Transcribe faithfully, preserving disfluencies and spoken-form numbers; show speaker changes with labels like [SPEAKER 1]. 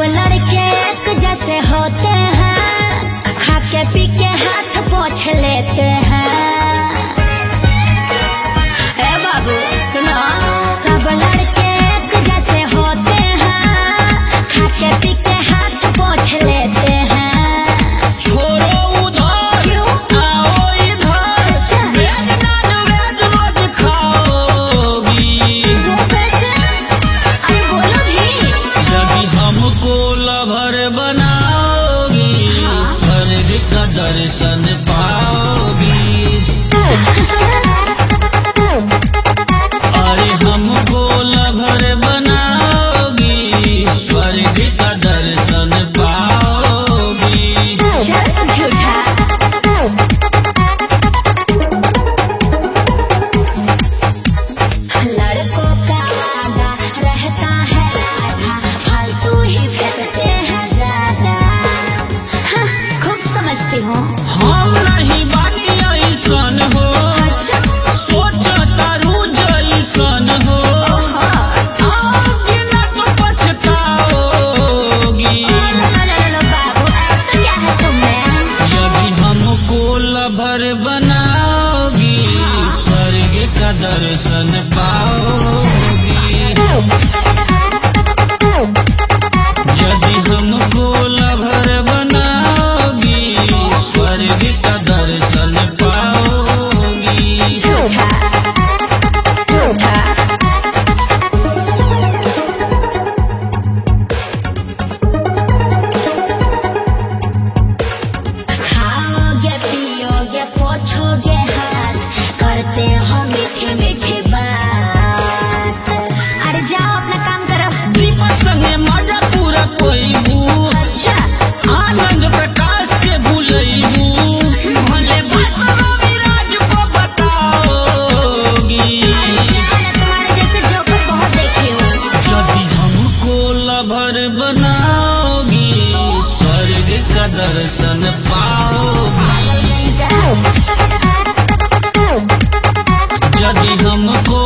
[SPEAKER 1] लड़के एक जैसे होते हैं, खा के पी के हाथ पोंछ लेते हैं। ए बाबू सुनो, सब लड़के एक जैसे होते हैं, खा के पी के हाथ पोंछ लेते हैं।
[SPEAKER 2] छोड़ो उधर, आओ इधर, वेज नॉन वेज रोज खाओगी।
[SPEAKER 1] वो कैसे? अरे बोलो भी।
[SPEAKER 2] जब हमको लवर बनाओगी, स्वर्ग का दर्शन पाओगी। अरे हमको लवर बनाओगी, स्वर्ग का दर्शन पाओगी।
[SPEAKER 1] चल झूठा। लड़कों का वादा रहता है आधा, फालतू ही फेंकते हैं ज्यादा। हाँ, खूब समझती हूँ।
[SPEAKER 2] हम नहीं बानी ऐसन हो,
[SPEAKER 1] अच्छा।
[SPEAKER 2] सोचा तारू जैसन हो। आओगी ना तो पछताओगी।
[SPEAKER 1] लो, लो, लो, लो, बाबू, ऐसा क्या है तुम्हें?
[SPEAKER 2] यदि हमको लवर बनाओगी, स्वर्ग का दर्शन पाओगी। यदि हमको लवर बनाओगी, स्वर्ग का दर्शन पाओगी।
[SPEAKER 1] झूठा झूठा। खाओगे पियोगे पोछोगे हाथ, करते हो मीठी मीठी बात। अरे जाओ अपना काम करो।
[SPEAKER 2] दीपक संगे मजा पूरा कोईबू,
[SPEAKER 1] अच्छा।
[SPEAKER 2] आनंद प्रकाश के भूलैबू। भले बात रविराज को बताओगी।
[SPEAKER 1] मैंने तुम्हारे जैसे जोकर बहुत देखे हूँ।
[SPEAKER 2] यदि हमको लवर बनाओगी, स्वर्ग का दर्शन पाओगी। यदि हमको